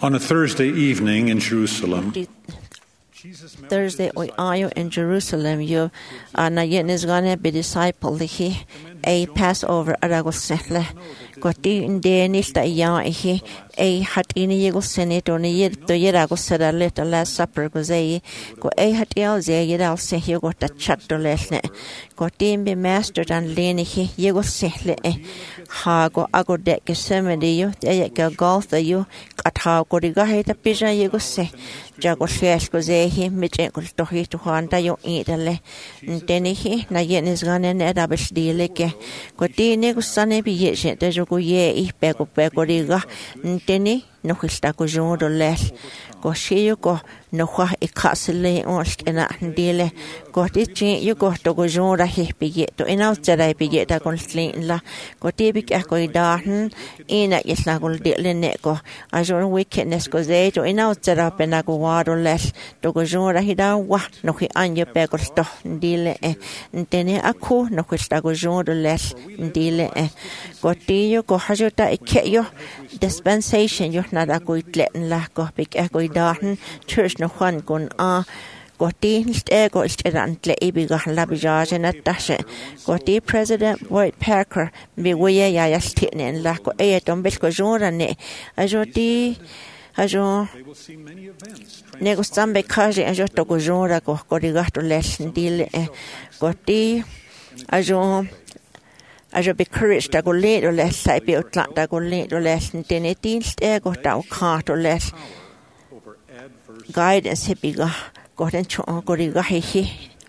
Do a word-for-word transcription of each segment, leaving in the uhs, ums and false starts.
On a Thursday evening in Jerusalem, Thursday oi ayo in Jerusalem you ana yenis gane be disciple hi a Passover aragos setle goti inde nilta ya hi a hat ini yego senet on yer to yeragos sera let the last supper go zay go a hat yel ze yedal se hi go ta chat to lesne goti be master dan leni hi yego sehle ha go ago de ke semedi yo de ke golf the yo katha go riga he ta pija yego se jago ses go ze hi mit ko to hi to handa yo idele deni hi na yenis gane ne da besdile ke go tine go sane bi ye je de go ye I pe go pe go riga deni no khista go jodo les go she go no khwa I khasle on skena dile go ti chi you go to go jora hi bi ye to ina tsara bi ye da kon slin la go ti bi ka go da ina yesla go de ne go a jo wickedness go ze to ina tsara pe na go wado les to go jora hi da wa no hi anje pe go sto dile e tene aku no khista go jodo les dile e go ti you go ha jo ta ke yo dispensation yo na da go itlen la go bi ka go da church no Juan con a goti ste go sterantle ibiga labijaje na tashe goti President White Parker bi weye ya yastinen la ko e don bel ko jora ne ajoti ajo nego stambe kaje ajo to go jora ko ko rigato les dile goti ajo ajo be courage ta go le do les sai bi utla ta go le do les tene tin ste go ta ka to les guidance hipiga goten cho goriga hi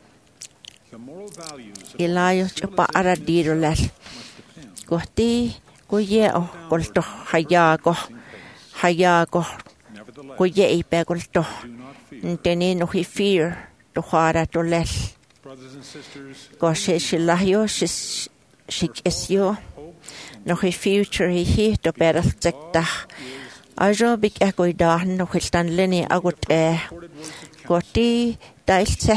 ilayo chapa ara diro les goti go ye o golto haya go haya go go ye I pe golto tene no hi fear to hara to les go she shilayo shis shikesyo no hi future hi to better sekta ajo big echo da no hiltan leni agot e goti dailse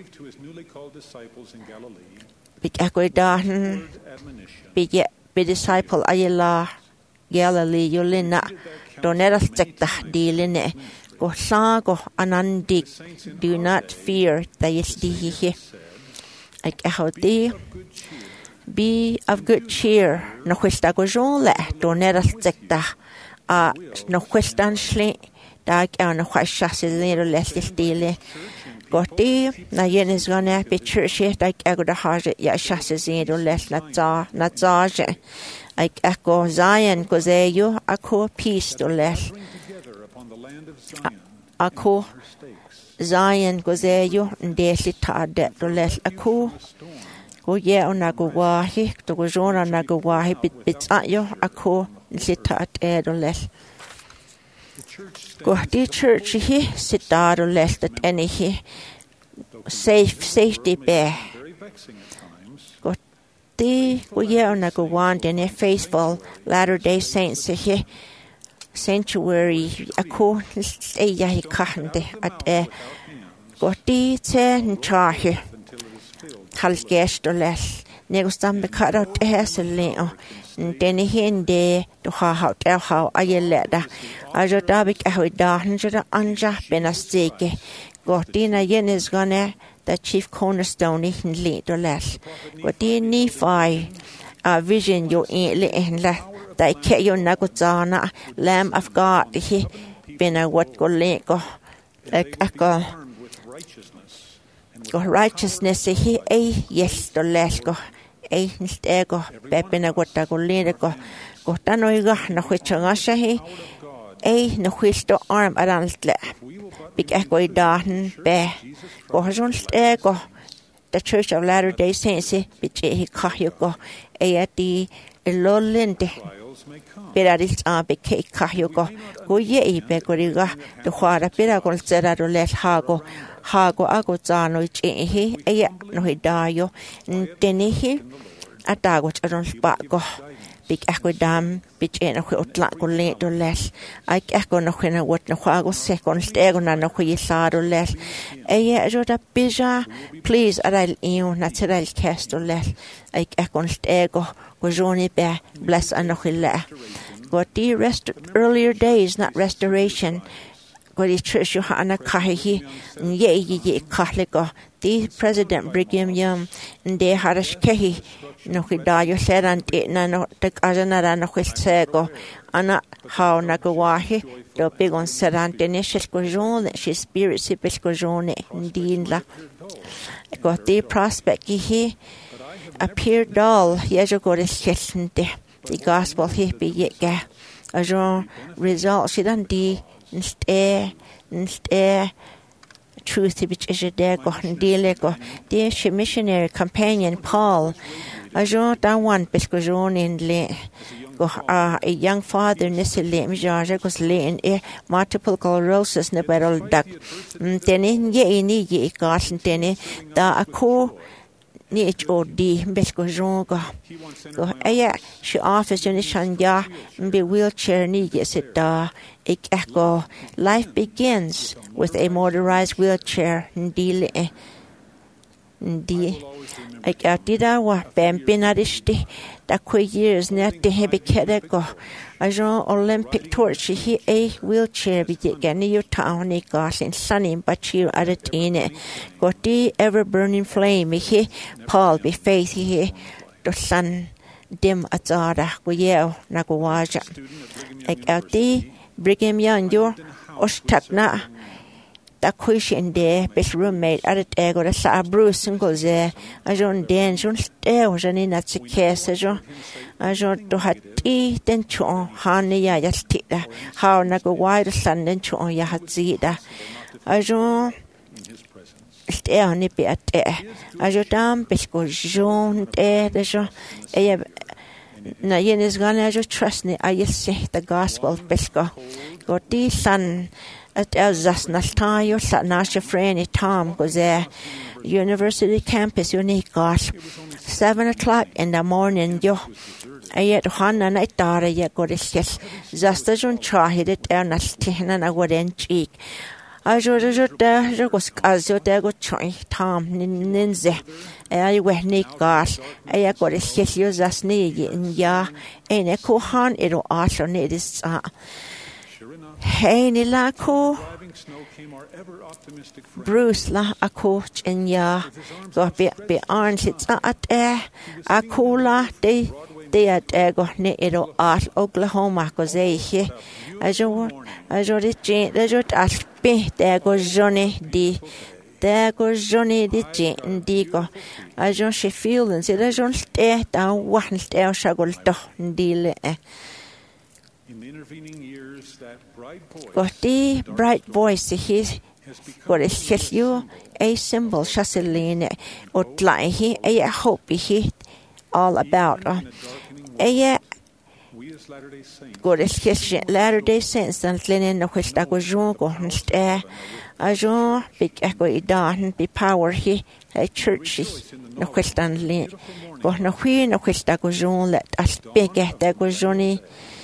big echo da big be disciple ayela Galilee yulina donera sekta dilene go sa go anandi do not fear daisdi hi ek echo di be of good cheer no hista go jonle donera sekta a no question sli dag an khashas zero leslis dile goti na yenis gone be church dag ego da haje ya shas zero les na za na zaje ai eko Zion ko zeyo ako peace to les ako Zion ko zeyo ndesi tade to les ako go ye ona go wahi to go jona na go wahi bit bit ayo ako sitat edoles go the church hi sitar les that any hi safe safety be go the go ye on go want in a faithful Latter-day Saints hi sanctuary ako e ya hi kahande at e go the ten charge hal gesto les negostam be cut out hesle deni hinde to ha ha ta ha ayeleda ajo tabik ahoy da hinjada anja benasteke gotina yenis gone the chief cornerstone in le to les gotini fi a vision yo in le in la dai ke yo nagotana lamb of God he bena what go le go ek ako go righteousness he a yes to les go e nstego pepena gota golere go gota noiga na khwechanga shahi e na khwisto arm arantle big echo dahen be go jonstego the Church of Latter-day Saints biche hi khahyo go e ati lolente peraris a be ke khahyo go go ye e be goriga to khara pera gol tsera ro les hago hago ago tsano chi hi e no hidayo teni hi atago charon spa go big echo dam big en ko otla go le do les ai echo no khena wat no hago second stego na no khyi sado les e ye jota bija please aral io natural casto les ai echo stego go joni be bless an no khilla got the rest earlier days, not restoration. Got the church Johanna Kahi, and ye ye Kahligo, the President Brigham Young, and they had a skehi, no Hidayo said, and it no the Azanara no Sego, Anna how Nagawahi, the big on Serantine, Shescojon, she spirit Sipescojone, Indinla. Got the prospect he appeared dull, Yejo got his chestnut, the gospel he be yet ga. A Jean result she done de. Nste nste truth which is there go deal go the missionary companion Paul a Jean that one pescojon in le go a young father nisile mjaja goes le in a multiple sclerosis ne barrel duck tene ye ni ye gas tene da a ko ni o di pescojon go go aya she office in shanja be wheelchair ni yes it da Ik echo. Life begins with a motorized wheelchair. Ndile, ndi. Ik outdida wa bambinaristi. Da kwe years net de hebiketego. A Jean Olympic torch he a wheelchair begin your town a gas in sunny but you at a tine. Got the ever burning flame he Paul be faith he the sun dim atzara go yeo nagowaja. Ik outdi. Brigham Young, your Ostakna, the question there, best roommate at it, ego, the Sa Bruce and goes there. I don't dance, don't stay, was an in at the case, I don't to have tea, then chon, honey, ya just take that. How nago wide sun, then chon, ya had see that. I don't stay on it be at there. I don't damn, bisco, Jean, there, the Jean, eh. Na yen is gone as you trust me. I just say the gospel of Bisco. Got the son at Elzas Nastayo, Satnasha Franny Tom goes there. University campus, unique gosh. Seven o'clock in the morning, yo. I yet Hannah night daughter yet got his kiss. Zastajon tried it down a stin and I would end cheek. I should have there was as you there go try Tom Ninze. I went Nick gosh. I got a kiss you as knee in ya. Ain't a cohan it'll also need this. Hey, Nilako Bruce la a coach in ya. Got be be arms it's at air. A cooler day. They at ego ne it'll art Oklahoma cause they here. I just I just change I just ask me there goes Johnny D. There goes Johnny the Jane Digo. I just she feel and say I just stay down one stay shaggle to deal. In the intervening years, that bright voice got the bright voice his got a kiss you a symbol Chasseline or lie he a hope he all about a God is Christian Latter day Saints and Linen of which that was wrong on stare. A Jean big echo it down be power he a church no question lane. But no queen of which that was wrong let us big at that was Johnny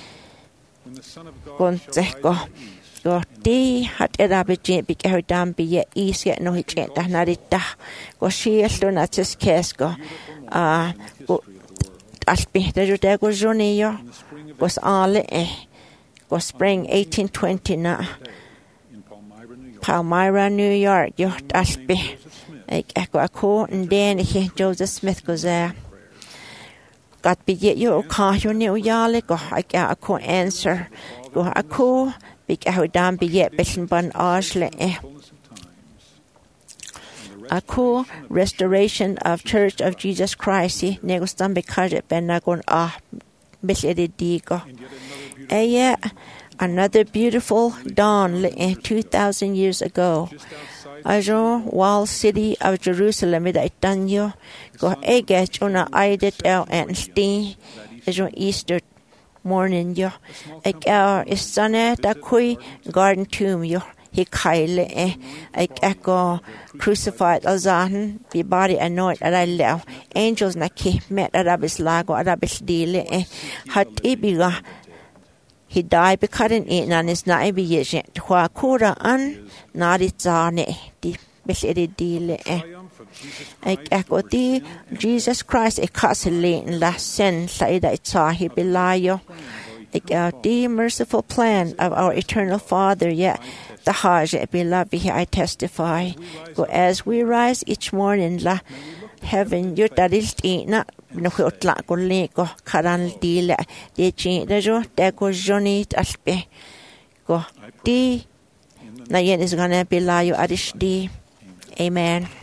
Gonzeco. Got the hat a rabbit jane big echo down be yet easy at no hitch at Narita. Go she is done at his casco. Ah, as be there was Johnny was all eh was spring eighteen twenty na Palmyra, New York. Yo as be like echo a co and then he Joseph Smith goes there. Got be yet you call you new yale go I got a co answer go a co big echo down be yet bishon bun ashle eh a cool restoration of Church of Jesus Christ. Negos done because it been not going ah digo. Eh, another beautiful dawn in two thousand years ago. Ajo wall city of Jerusalem it danyo go eget una aidet el and steen ajo Easter morning yo. Ek el is sunne da kui garden tomb yo. He kaile eh ik echo crucified alzahan be body anoint at I left angels na ki met arabis lago arabis dile eh hat ibiga he died because in it and is not be yet wa kura an nadi zane di besede dile eh ik echo di Jesus Christ e kasile in la sen saida itsa he belayo the merciful plan of our eternal Father, yeah, the Hajj, beloved, I testify. Go as we rise each morning, la heaven, you that is tina, no hotla, go leko, karan dila, de chin, the jo, de go johnny, aspe. Go, di, na yen is gonna be la you adish di. Amen.